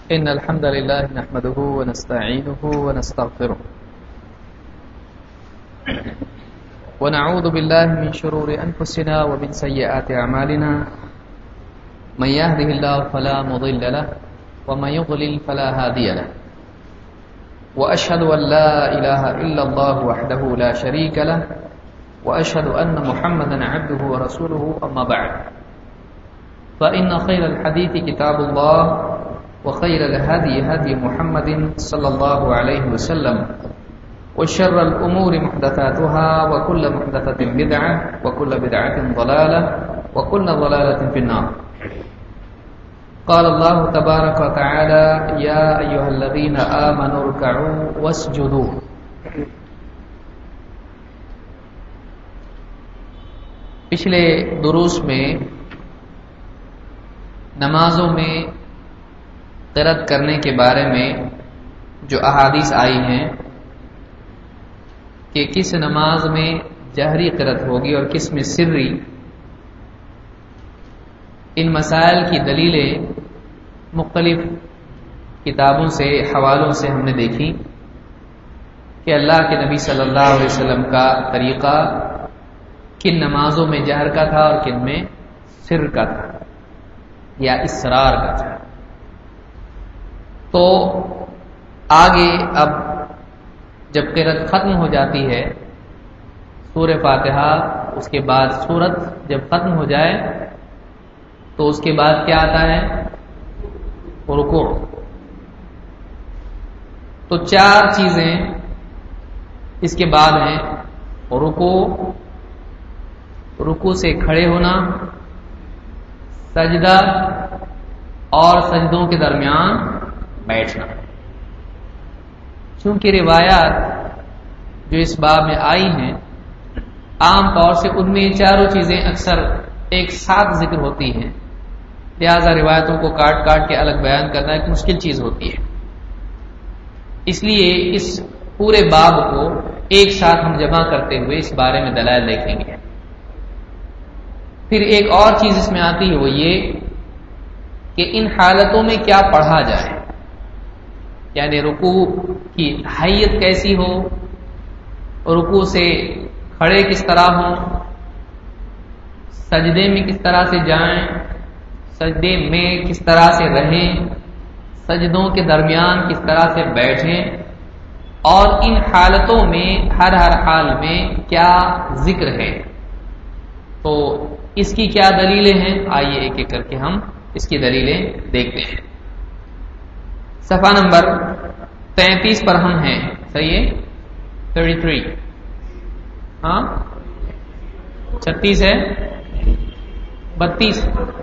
إن الحمد لله نحمده ونستعينه ونستغفره ونعوذ بالله من شرور أنفسنا ومن سيئات أعمالنا من يهده الله فلا مضل له ومن يضلل فلا هادي له وأشهد أن لا إله إلا الله وحده لا شريك له وأشهد أن محمدا عبده ورسوله أما بعد فإن خير الحديث كتاب الله وخير الهدي هدي محمد صلى الله عليه وسلم وشر الأمور محدثاتها وكل محدثة بدعة وكل بدعة ضلالة وكل ضلالة في النار. قال الله تبارك وتعالى يا أيها الذين آمنوا اركعوا واسجدوا. پچھلے دروس میں نمازوں میں قرأت کرنے کے بارے میں جو احادیث آئی ہیں کہ کس نماز میں جہری قرأت ہوگی اور کس میں سری، ان مسائل کی دلیلیں مختلف کتابوں سے حوالوں سے ہم نے دیکھی کہ اللہ کے نبی صلی اللہ علیہ وسلم کا طریقہ کن نمازوں میں جہر کا تھا اور کن میں سر کا تھا یا اسرار کا تھا. تو آگے اب جب قرأت ختم ہو جاتی ہے سورہ فاتحہ، اس کے بعد سورت جب ختم ہو جائے تو اس کے بعد کیا آتا ہے؟ رکوع. تو چار چیزیں اس کے بعد ہیں: رکوع سے کھڑے ہونا، سجدہ اور سجدوں کے درمیان بیٹھنا. چونکہ روایات جو اس باب میں آئی ہیں عام طور سے ان میں چاروں چیزیں اکثر ایک ساتھ ذکر ہوتی ہیں، لہذا روایتوں کو کاٹ کاٹ کے الگ بیان کرنا ایک مشکل چیز ہوتی ہے. اس لیے اس پورے باب کو ایک ساتھ ہم جمع کرتے ہوئے اس بارے میں دلائل دیکھیں گے. پھر ایک اور چیز اس میں آتی ہے، وہ یہ کہ ان حالتوں میں کیا پڑھا جائے، یعنی رکوع کی حیت کیسی ہو، رکوع سے کھڑے کس طرح ہوں، سجدے میں کس طرح سے جائیں، سجدے میں کس طرح سے رہیں، سجدوں کے درمیان کس طرح سے بیٹھیں، اور ان حالتوں میں ہر حال میں کیا ذکر ہے. تو اس کی کیا دلیلیں ہیں، آئیے ایک ایک کر کے ہم اس کی دلیلیں دیکھتے ہیں. صفحہ نمبر 33 پر ہم ہیں، صحیح ہے؟ 33 ہاں 36 ہے، 32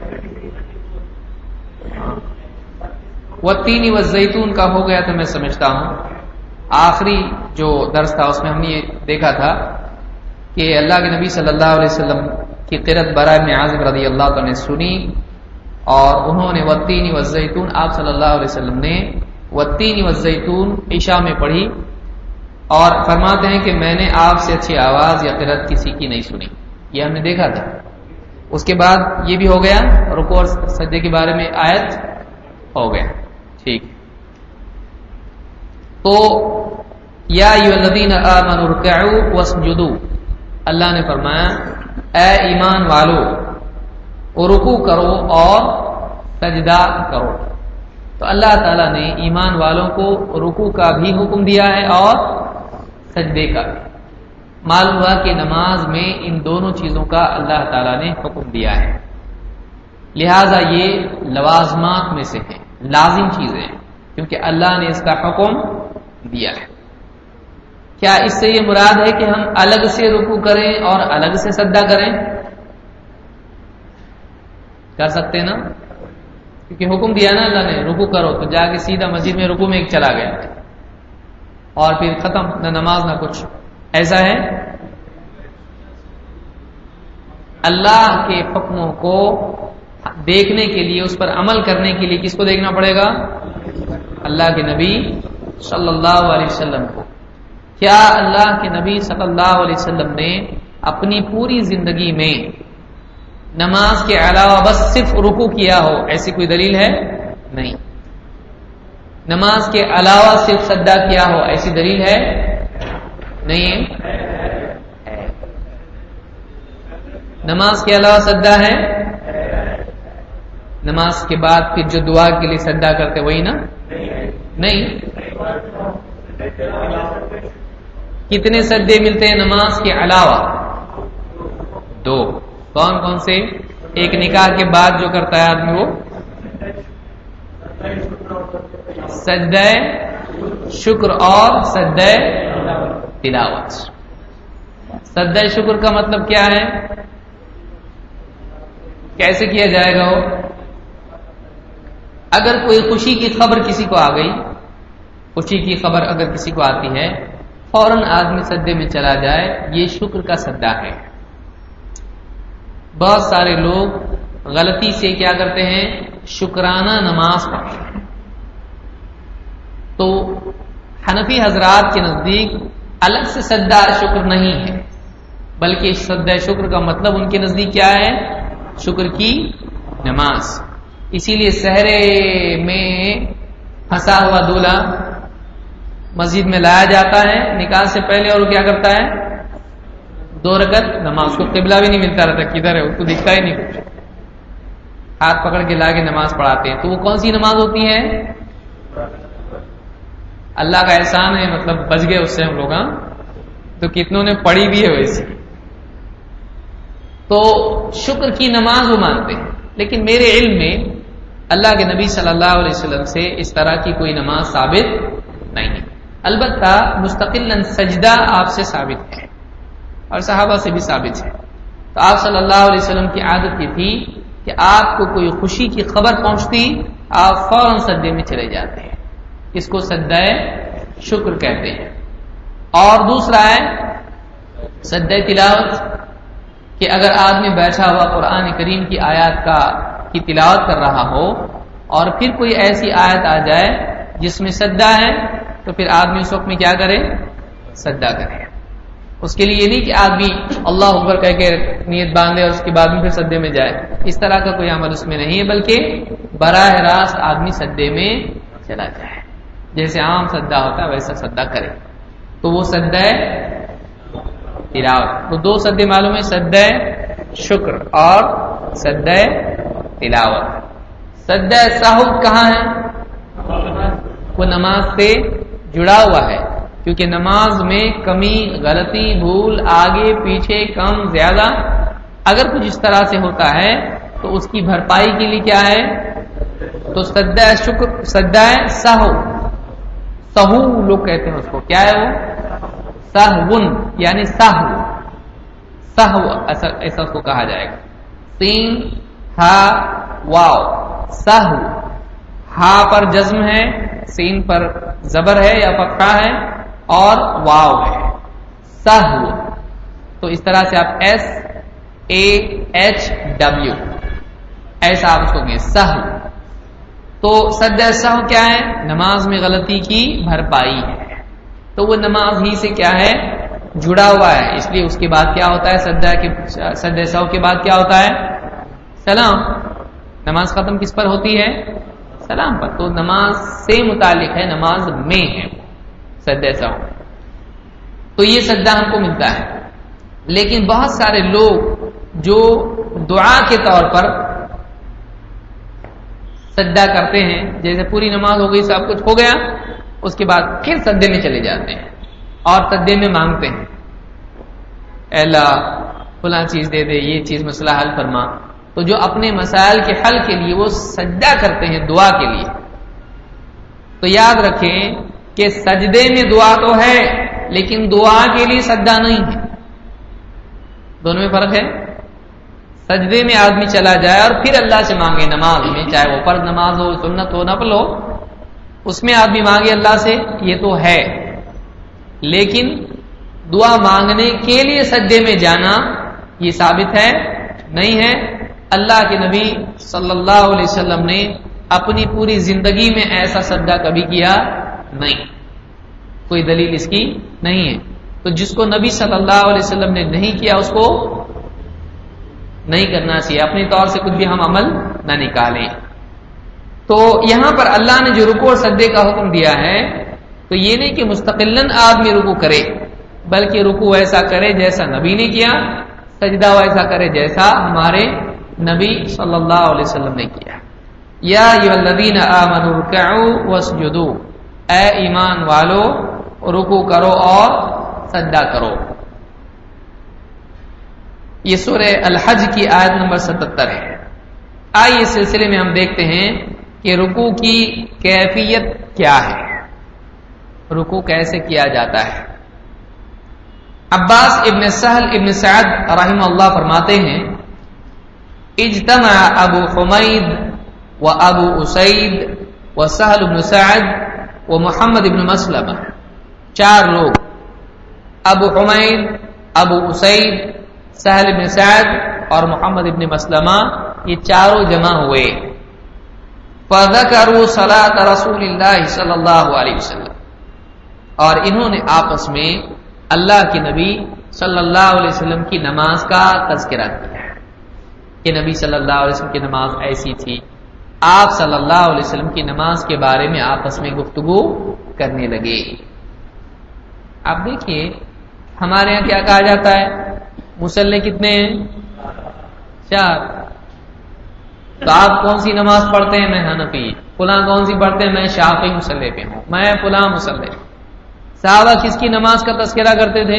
والتین والزیتون کا ہو گیا تو میں سمجھتا ہوں. آخری جو درس تھا اس میں ہم نے یہ دیکھا تھا کہ اللہ کے نبی صلی اللہ علیہ وسلم کی قرأت براء بن عازب رضی اللہ عنہ نے سنی اور انہوں نے والتین والزیتون، آپ صلی اللہ علیہ وسلم نے والتین والزیتون عشاء میں پڑھی اور فرماتے ہیں کہ میں نے آپ سے اچھی آواز یا قرأت کسی کی نہیں سنی. یہ ہم نے دیکھا تھا. اس کے بعد یہ بھی ہو گیا، رکوع اور سجدے کے بارے میں آیت ہو گیا. ٹھیک. تو یا ایھا الذین آمنوا ارکعوا واسجدوا، اللہ نے فرمایا اے ایمان والو رکوع کرو اور سجدہ کرو. تو اللہ تعالیٰ نے ایمان والوں کو رکوع کا بھی حکم دیا ہے اور سجدے کا بھی. معلوم ہوا کہ نماز میں ان دونوں چیزوں کا اللہ تعالیٰ نے حکم دیا ہے، لہذا یہ لوازمات میں سے ہیں، لازم چیزیں ہیں، کیونکہ اللہ نے اس کا حکم دیا ہے. کیا اس سے یہ مراد ہے کہ ہم الگ سے رکوع کریں اور الگ سے سجدہ کریں؟ کر سکتے نا، کیونکہ حکم دیا نا اللہ نے رکوع کرو، تو جا کے سیدھا مسجد میں رکوع میں ایک چلا گیا اور پھر ختم، نہ نماز نہ کچھ. ایسا ہے؟ اللہ کے حکموں کو دیکھنے کے لیے، اس پر عمل کرنے کے لیے کس کو دیکھنا پڑے گا؟ اللہ کے نبی صلی اللہ علیہ وسلم کو. کیا اللہ کے نبی صلی اللہ علیہ وسلم نے اپنی پوری زندگی میں نماز کے علاوہ بس صرف رکوع کیا ہو، ایسی کوئی دلیل ہے؟ نہیں. نماز کے علاوہ صرف سجدہ کیا ہو، ایسی دلیل ہے؟ نہیں ہے؟ نماز کے علاوہ سجدہ ہے؟ نماز کے بعد پھر جو دعا کے لیے سجدہ کرتے وہی نا؟ نہیں۔ کتنے سجدے ملتے ہیں نماز کے علاوہ؟ 2۔ کون کون سے؟ ایک نکاح کے بعد جو کرتا ہے آدمی وہ سجدہ شکر اور سجدہ تلاوت۔ سجدہ شکر کا مطلب کیا ہے؟ کیسے کیا جائے گا وہ؟ اگر کوئی خوشی کی خبر کسی کو آ گئی، خوشی کی خبر اگر کسی کو آتی ہے، فوراً آدمی سجدے میں چلا جائے، یہ شکر کا سجدہ ہے۔ بہت سارے لوگ غلطی سے کیا کرتے ہیں؟ شکرانہ نماز پڑھتے ہیں۔ تو حنفی حضرات کے نزدیک الگ سے سجدہ شکر نہیں ہے، بلکہ سجدہ شکر کا مطلب ان کے نزدیک کیا ہے؟ شکر کی نماز۔ اسی لیے سحرے میں پھنسا ہوا دولہا مسجد میں لایا جاتا ہے نکاح سے پہلے، اور وہ کیا کرتا ہے؟ 2 رکعت نماز، کو قبلہ بھی نہیں ملتا رہتا کدھر ہے، اس کو دکھتا ہی نہیں کچھ، ہاتھ پکڑ کے لا کے نماز پڑھاتے ہیں۔ تو وہ کون سی نماز ہوتی ہے؟ اللہ کا احسان ہے، مطلب بچ گئے اس سے ہم لوگ، ہاں تو کتنوں نے پڑھی بھی ہے ویسی۔ تو شکر کی نماز وہ مانتے ہیں، لیکن میرے علم میں اللہ کے نبی صلی اللہ علیہ وسلم سے اس طرح کی کوئی نماز ثابت نہیں ہے۔ البتہ مستقلاً سجدہ آپ سے ثابت ہے اور صحابہ سے بھی ثابت ہے۔ تو آپ صلی اللہ علیہ وسلم کی عادت یہ تھی کہ آپ کو کوئی خوشی کی خبر پہنچتی، آپ فوراً سجدے میں چلے جاتے ہیں، اس کو سجدہ شکر کہتے ہیں۔ اور دوسرا ہے سجدہ تلاوت، کہ اگر آدمی بیٹھا ہوا قرآن کریم کی آیات کی تلاوت کر رہا ہو اور پھر کوئی ایسی آیت آ جائے جس میں سجدہ ہے، تو پھر آدمی اس وقت میں کیا کرے؟ سجدہ کرے۔ اس کے لیے یہ نہیں کہ آدمی اللہ اکبر کہہ کے نیت باندھے اور اس کے بعد میں پھر سجدے میں جائے، اس طرح کا کوئی عمل اس میں نہیں ہے، بلکہ براہ راست آدمی سجدے میں چلا جائے، جیسے عام سجدہ ہوتا ہے ویسا سجدہ کرے، تو وہ سجدہ تلاوت۔ تو 2 سجدے معلوم ہے، سجدہ شکر اور سجدہ تلاوت۔ سجدہ سہو کہاں ہے؟ وہ نماز سے جڑا ہوا ہے، کیونکہ نماز میں کمی، غلطی، بھول، آگے پیچھے، کم زیادہ اگر کچھ اس طرح سے ہوتا ہے تو اس کی بھرپائی کے لیے کیا ہے؟ تو سجدہ شکر، سجدہ سہو، سہو لوگ کہتے ہیں اس کو، کیا ہے وہ؟ سہون، یعنی سہو، سہو ایسا اس کو کہا جائے گا۔ سین ہا واو، سہو، ہا پر جزم ہے، سین پر زبر ہے یا فتحہ ہے، اور واو ہے، سہو۔ تو اس طرح سے آپ SAHW ایسا آپ اس کو کہیں سہو۔ تو سجدہ سہو کیا ہے؟ نماز میں غلطی کی بھرپائی ہے، تو وہ نماز ہی سے کیا ہے؟ جڑا ہوا ہے، اس لیے اس کے بعد کیا ہوتا ہے؟ سجدہ سہو کے بعد کیا ہوتا ہے؟ سلام۔ نماز ختم کس پر ہوتی ہے؟ سلام پر۔ تو نماز سے متعلق ہے، نماز میں ہے سجدہ سہو۔ تو یہ سجدہ ہم کو ملتا ہے، لیکن بہت سارے لوگ جو دعا کے طور پر سجدہ کرتے ہیں، جیسے پوری نماز ہو گئی، سب کچھ ہو گیا، اس کے بعد پھر سجدے میں چلے جاتے ہیں اور سجدے میں مانگتے ہیں، اے اللہ فلاں چیز دے دے، یہ چیز مسئلہ حل فرما۔ تو جو اپنے مسائل کے حل کے لیے وہ سجدہ کرتے ہیں دعا کے لیے، تو یاد رکھیں کہ سجدے میں دعا تو ہے لیکن دعا کے لیے سجدہ نہیں ہے، دونوں میں فرق ہے۔ سجدے میں آدمی چلا جائے اور پھر اللہ سے مانگے نماز میں، چاہے وہ فرض نماز ہو، سنت ہو، نفل ہو، اس میں آدمی مانگے اللہ سے، یہ تو ہے، لیکن دعا مانگنے کے لیے سجدے میں جانا یہ ثابت ہے نہیں ہے۔ اللہ کے نبی صلی اللہ علیہ وسلم نے اپنی پوری زندگی میں ایسا سجدہ کبھی کیا نہیں، کوئی دلیل اس کی نہیں ہے۔ تو جس کو نبی صلی اللہ علیہ وسلم نے نہیں کیا اس کو نہیں کرنا چاہیے، اپنے طور سے کچھ بھی ہم عمل نہ نکالیں۔ تو یہاں پر اللہ نے جو رکوع اور سجدے کا حکم دیا ہے تو یہ نہیں کہ مستقلاً آدمی رکوع کرے، بلکہ رکوع ایسا کرے جیسا نبی نے کیا، سجدہ ایسا کرے جیسا ہمارے نبی صلی اللہ علیہ وسلم نے کیا۔ یا ایھا الذین آمنوا ارکعوا واسجدوا، اے ایمان والو رکوع کرو اور سجدہ کرو۔ یہ سورہ الحج کی آیت نمبر 77 ہے۔ آئیے اس سلسلے میں ہم دیکھتے ہیں کہ رکوع کی کیفیت کیا ہے، رکوع کیسے کیا جاتا ہے۔ عباس ابن سہل ابن سعد رحمہ اللہ فرماتے ہیں اجتمع ابو حمید و ابو اسید و سہل بن سعد و محمد ابن مسلمہ، چار لوگ ابو حمید، ابو اسید، سہل بن سعد اور محمد ابن مسلمہ، یہ چاروں جمع ہوئے۔ فذکروا صلاۃ رسول اللہ صلی اللہ علیہ وسلم، اور انہوں نے آپس میں اللہ کے نبی صلی اللہ علیہ وسلم کی نماز کا تذکرہ کیا کہ نبی صلی اللہ علیہ وسلم کی نماز ایسی تھی۔ آپ صلی اللہ علیہ وسلم کی نماز کے بارے میں آپس میں گفتگو کرنے لگے۔ آپ دیکھیے ہمارے یہاں کیا کہا جاتا ہے، مصلی کتنے ہیں؟ 4۔ تو آپ کون سی نماز پڑھتے ہیں؟ میں حنفی۔ فلاں کون سی پڑھتے ہیں؟ میں شافعی مصلی پہ ہوں، میں فلاں مصلی۔ صحابہ کس کی نماز کا تذکرہ کرتے تھے؟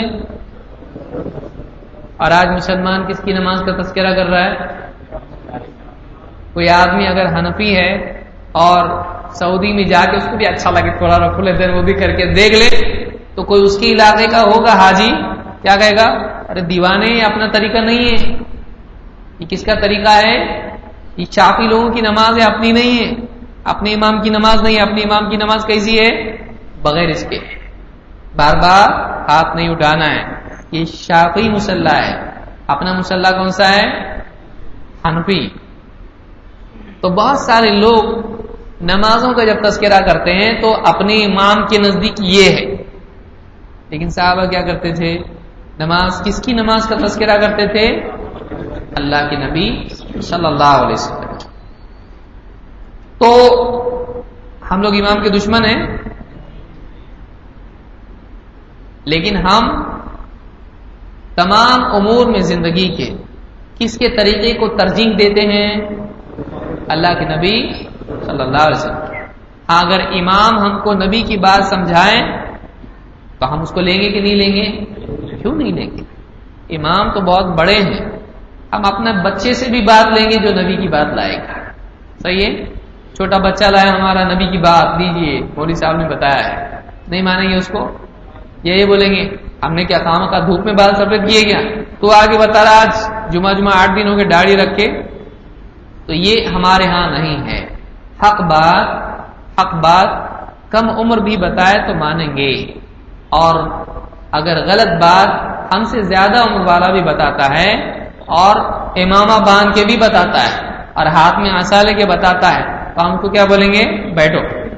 اور آج مسلمان کس کی نماز کا تذکرہ کر رہا ہے؟ کوئی آدمی اگر حنفی ہے اور سعودی میں جا کے اس کو بھی اچھا لگے تھوڑا رکھ لیتے وہ بھی کر کے دیکھ لے، تو کوئی اس کے علاقے کا ہوگا حاجی، کیا کہے گا؟ ارے دیوانے، یہ اپنا طریقہ نہیں ہے، یہ کس کا طریقہ ہے؟ یہ شافعی لوگوں کی نماز ہے، اپنی نہیں ہے، اپنے امام کی نماز نہیں ہے۔ اپنے امام کی نماز کیسی ہے؟ بغیر اس کے بار بار ہاتھ نہیں اٹھانا ہے، یہ شافعی مصلی ہے۔ اپنا مصلی کون سا ہے؟ حنفی۔ تو بہت سارے لوگ نمازوں کا جب تذکرہ کرتے ہیں تو اپنے امام کے نزدیک یہ ہے، لیکن صحابہ کیا کرتے تھے؟ نماز کس کی نماز کا تذکرہ کرتے تھے؟ اللہ کے نبی صلی اللہ علیہ وسلم۔ تو ہم لوگ امام کے دشمن ہیں، لیکن ہم تمام امور میں زندگی کے کس کے طریقے کو ترجیح دیتے ہیں؟ اللہ کے نبی صلی اللہ علیہ وسلم۔ ہاں اگر امام ہم کو نبی کی بات سمجھائیں تو ہم اس کو لیں گے کہ نہیں لیں گے؟ کیوں نہیں لیں گے؟ امام تو بہت بڑے ہیں، ہم اپنے بچے سے بھی بات لیں گے جو نبی کی بات لائے گا۔ صحیح ہے؟ چھوٹا بچہ لایا ہمارا، نبی کی بات دیجئے، مولوی صاحب نے بتایا ہے، نہیں مانیں گے اس کو؟ یہی بولیں گے ہم نے کیا خامہ کا دھوپ میں بال سفید کیے کیا؟ تو آگے بتا رہا آج جمعہ 8 دن ہو گئے داڑھی رکھے۔ تو یہ ہمارے ہاں نہیں ہے۔ حق بات کم عمر بھی بتائے تو مانیں گے، اور اگر غلط بات ہم سے زیادہ عمر والا بھی بتاتا ہے اور امامہ باندھ کے بھی بتاتا ہے اور ہاتھ میں عصا لے کے بتاتا ہے تو ہم کو کیا بولیں گے؟ بیٹھو،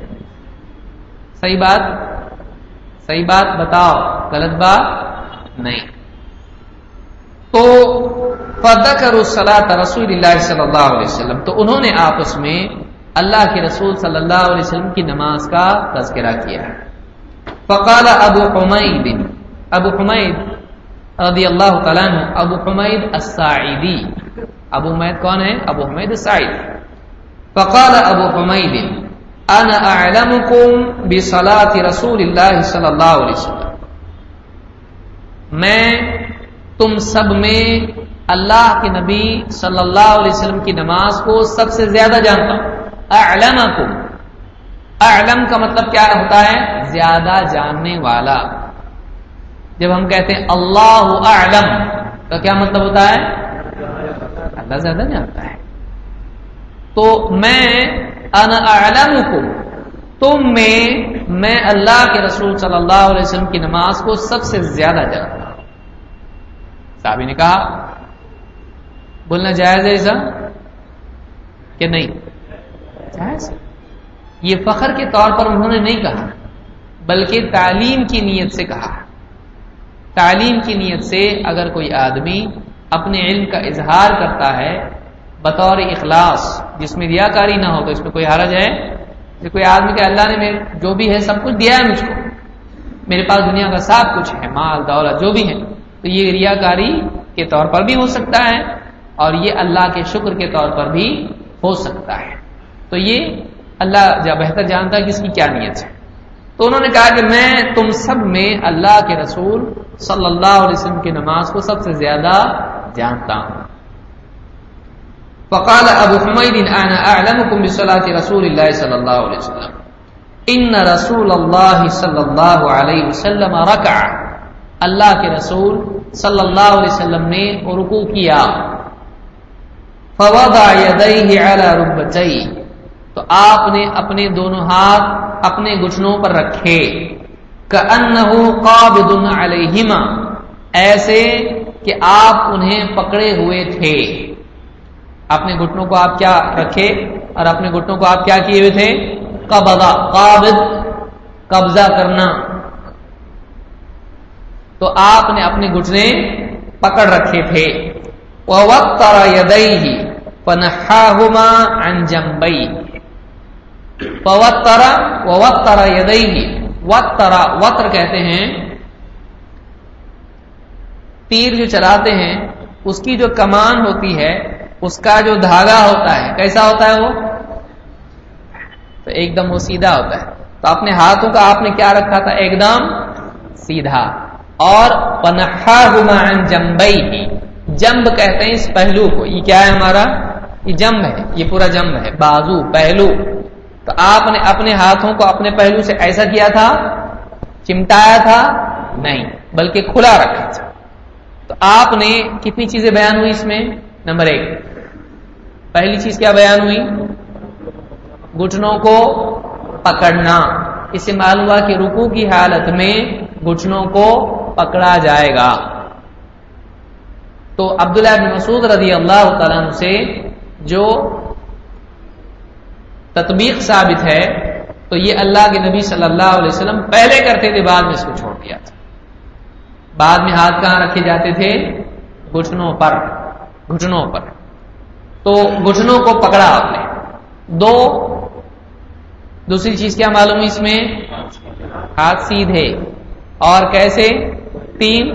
صحیح بات بتاؤ، غلط بات نہیں۔ تو فذکروا صلاۃ رسول اللہ صلی اللہ علیہ وسلم، تو انہوں نے آپس میں اللہ کے رسول صلی اللہ علیہ وسلم کی نماز کا تذکرہ کیا۔ فقال ابو حمید رضی اللہ تعالیٰ عنہ، ابو حمید الساعدی، ابو حمید کون ہے؟ ابو حمید الساعدی۔ فقال ابو حمید انا اعلمکم بصلاۃ رسول اللہ صلی اللہ علیہ وسلم، میں تم سب میں اللہ کے نبی صلی اللہ علیہ وسلم کی نماز کو سب سے زیادہ جانتا ہوں۔ اعلمکم، اعلم کا مطلب کیا ہوتا ہے؟ زیادہ جاننے والا۔ جب ہم کہتے ہیں اللہ اعلم تو کیا مطلب ہوتا ہے؟ اللہ زیادہ جانتا ہے۔ تو انا اعلمکم، تم میں اللہ کے رسول صلی اللہ علیہ وسلم کی نماز کو سب سے زیادہ جانتا ہوں۔ صحابی نے کہا بولنا جائز ہے ایسا کہ نہیں؟ جائز۔ یہ فخر کے طور پر انہوں نے نہیں کہا، بلکہ تعلیم کی نیت سے کہا۔ تعلیم کی نیت سے اگر کوئی آدمی اپنے علم کا اظہار کرتا ہے بطور اخلاص جس میں ریاکاری نہ ہو تو اس میں کوئی حرج ہے؟ کہ کوئی آدمی کہ اللہ نے جو بھی ہے سب کچھ دیا ہے مجھ کو، میرے پاس دنیا کا سب کچھ ہے، مال دولت جو بھی ہے، تو یہ ریاکاری کے طور پر بھی ہو سکتا ہے اور یہ اللہ کے شکر کے طور پر بھی ہو سکتا ہے. تو یہ اللہ بہتر جانتا ہے کہ اس کی کیا نیت ہے. تو انہوں نے کہا کہ میں تم سب میں اللہ کے رسول صلی اللہ علیہ وسلم کی نماز کو سب سے زیادہ جانتا ہوں. فقال ابو حمید انا اعلمكم بصلاة رسول اللہ صلی اللہ علیہ وسلم ان رسول اللہ صلی اللہ علیہ وسلم رکع، اللہ کے رسول صلی اللہ علیہ وسلم نے رکوع کیا. فوضع یدیہ علی رکبتیہ، تو آپ نے اپنے دونوں ہاتھ اپنے گھٹنوں پر رکھے. کأنہ قابض علیہما، ایسے کہ آپ انہیں پکڑے ہوئے تھے. اپنے گھٹنوں کو آپ کیا رکھے اور اپنے گھٹنوں کو آپ کیا کیے ہوئے تھے؟ قبضہ، قابض قبضہ کرنا. تو آپ نے اپنے گھٹنے پکڑ رکھے تھے. ووتر یدیہ فنحاہما عن جنبیہ، ووتر یدیہ، وتر کہتے ہیں تیر جو چلاتے ہیں اس کی جو کمان ہوتی ہے اس کا جو دھاگا ہوتا ہے کیسا ہوتا ہے وہ؟ تو ایک دم وہ سیدھا ہوتا ہے. تو اپنے ہاتھوں کا آپ نے کیا رکھا تھا؟ ایک دم سیدھا. اور فنحاہما عن جنبیہ، جنب کہتے ہیں اس پہلو کو. یہ کیا ہے ہمارا؟ یہ جنب ہے، یہ پورا جنب ہے، بازو پہلو. تو آپ نے اپنے ہاتھوں کو اپنے پہلو سے ایسا کیا تھا، چمٹایا تھا نہیں، بلکہ کھلا رکھا تھا. تو آپ نے کتنی چیزیں بیان ہوئی اس میں؟ نمبر 1، پہلی چیز کیا بیان ہوئی؟ گھٹنوں کو پکڑنا. اس سے معلوم ہوا کہ رکوع کی حالت میں گھٹنوں کو پکڑا جائے گا. تو عبداللہ بن مسعود رضی اللہ تعالیٰ عنہ سے جو تطبیق ثابت ہے تو یہ اللہ کے نبی صلی اللہ علیہ وسلم پہلے کرتے تھے، بعد میں اس کو چھوڑ دیا تھا. بعد میں ہاتھ کہاں رکھے جاتے تھے؟ گھٹنوں پر. گھٹنوں پر. تو گھٹنوں کو پکڑا آپ نے. دوسری چیز کیا معلوم ہے اس میں؟ ہاتھ سیدھے. اور کیسے؟ 3،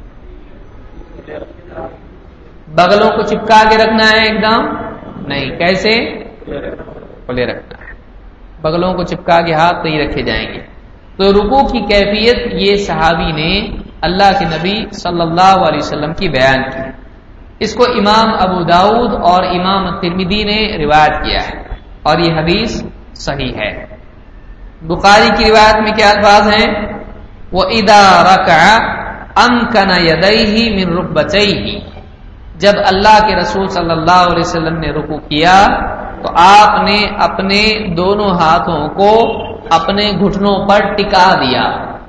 بغلوں کو چپکا کے رکھنا ہے ایک دم نہیں، کیسے؟ کھلے رکھنا ہے. بغلوں کو چپکا کے ہاتھ نہیں رکھے جائیں گے. تو رکوع کی کیفیت یہ صحابی نے اللہ کے نبی صلی اللہ علیہ وسلم کی بیان کی. اس کو امام ابو داؤد اور امام ترمذی نے روایت کیا ہے اور یہ حدیث صحیح ہے. بخاری کی روایت میں کیا الفاظ ہیں؟ وَإِذَا رَكَعَ أَمْكَنَ يَدَيْهِ مِنْ رُكْبَتَيْهِ، جب اللہ کے رسول صلی اللہ علیہ وسلم نے رکوع کیا تو آپ نے اپنے دونوں ہاتھوں کو اپنے گھٹنوں پر ٹکا دیا.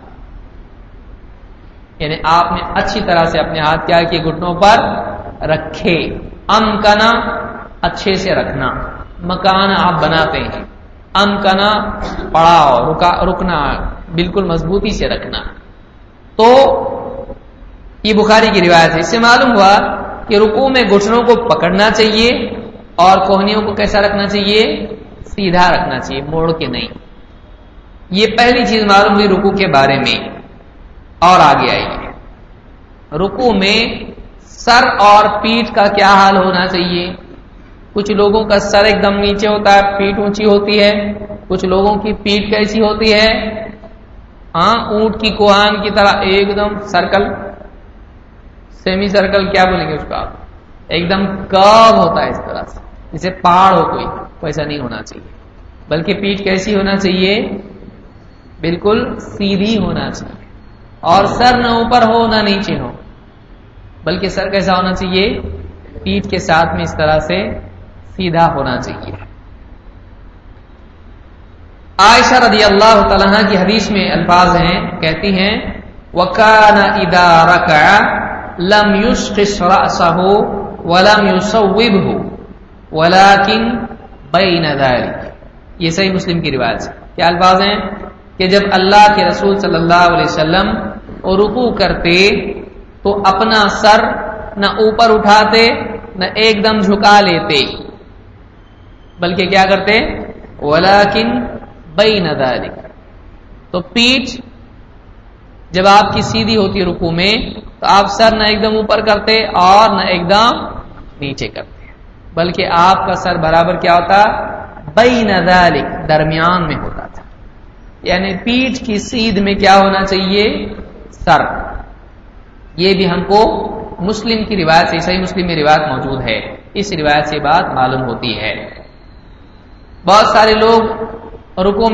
یعنی آپ نے اچھی طرح سے اپنے ہاتھ کیا کہ گھٹنوں پر رکھے. امکنا اچھے سے رکھنا، مکان آپ بناتے ہیں، امکنا پڑاؤ، رکنا بالکل مضبوطی سے رکھنا. تو یہ بخاری کی روایت ہے. اس سے معلوم ہوا کہ رکوع میں گھٹنوں کو پکڑنا چاہیے اور کوہنیوں کو کیسا رکھنا چاہیے؟ سیدھا رکھنا چاہیے، موڑ کے نہیں. یہ پہلی چیز معلوم ہوئی رکوع کے بارے میں. اور آگے آئیے، رکوع میں سر اور پیٹھ کا کیا حال ہونا چاہیے؟ کچھ لوگوں کا سر ایک دم نیچے ہوتا ہے، پیٹھ اونچی ہوتی ہے. کچھ لوگوں کی پیٹھ کیسی ہوتی ہے؟ اونٹ کی کوہان کی طرح ایک دم سرکل، سیمی سرکل کیا بولیں گے اس کا، ایک دم کرو ہوتا ہے اس طرح سے، جیسے پہاڑ ہو کوئی، ویسا نہیں ہونا چاہیے. بلکہ پیٹھ کیسی ہونا چاہیے؟ بالکل سیدھی ہونا چاہیے. اور سر نہ اوپر ہو نہ نیچے ہو، بلکہ سر کیسا ہونا چاہیے؟ پیٹھ کے ساتھ میں اس طرح سے سیدھا ہونا چاہیے. عائشہ رضی اللہ تعالیٰ عنہ کی حدیث میں الفاظ ہیں، کہتی ہیں وَكَانَ إِذَا رَكَعَ لَمْ يُشْخِصْ رَأْسَهُ وَلَمْ يُصَوِّبْهُ وَلَكِنْ بَيْنَ ذَلِكَ. یہ صحیح مسلم کی روایت ہے. کیا الفاظ ہیں؟ کہ جب اللہ کے رسول صلی اللہ علیہ وسلم رکوع کرتے تو اپنا سر نہ اوپر اٹھاتے نہ ایک دم جھکا لیتے، بلکہ کیا کرتے ولیکن بین ذالک، تو پیٹھ جب آپ کی سیدھی ہوتی ہے رکوع میں تو آپ سر نہ ایک دم اوپر کرتے اور نہ ایک دم نیچے کرتے، بلکہ آپ کا سر برابر کیا ہوتا بین ذالک، درمیان میں ہوتا تھا، یعنی پیٹھ کی سیدھ میں کیا ہونا چاہیے سر۔ یہ بھی ہم کو مسلم کی روایت سے، صحیح مسلم میں روایت موجود ہے، اس روایت سے بات معلوم ہوتی ہے۔ بہت سارے لوگ رکوع